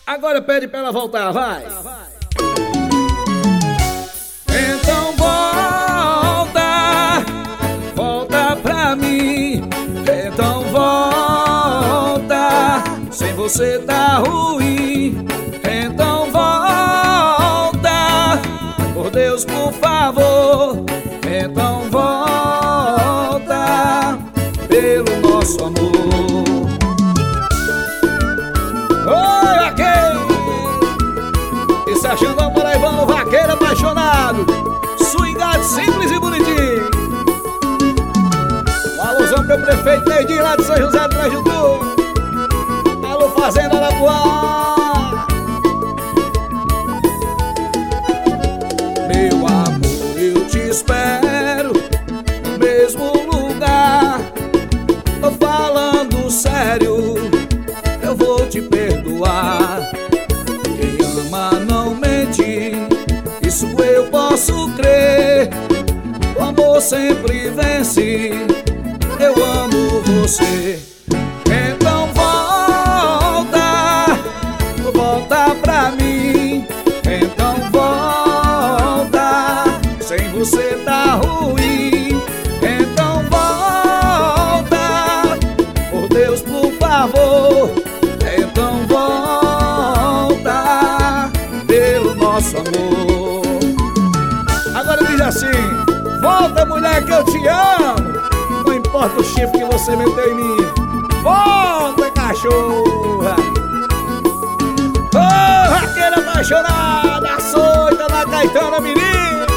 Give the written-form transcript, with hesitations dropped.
Agora pede pra ela voltar, vai. Então volta, volta pra mim. Então volta, sem você tá ruim. Então volta, por Deus, por favor. Então volta, pelo nosso amor. Oi, vaqueiro! Esse é Xandão Paraibano, vaqueiro apaixonado, swingado, simples e bonitinho. Um alusão pro prefeito Neidinho lá de São José do Prejudu. Alô, Fazenda Arapuá. Meu amor, eu te espero no mesmo lugar. Tô falando sério, eu vou te perdoar. Quem ama não mente, isso eu posso crer. O amor sempre vence, eu amo você. Então volta, volta pra mim. Então volta, sem você tá ruim. Então volta, por Deus, por favor. Então volta, pelo nosso amor. Agora diz assim: volta, mulher, que eu te amo. Não importa o chifre que você meteu em mim. Volta, cachorra. Ô, raqueira apaixonada, açoita na Caetana, menina.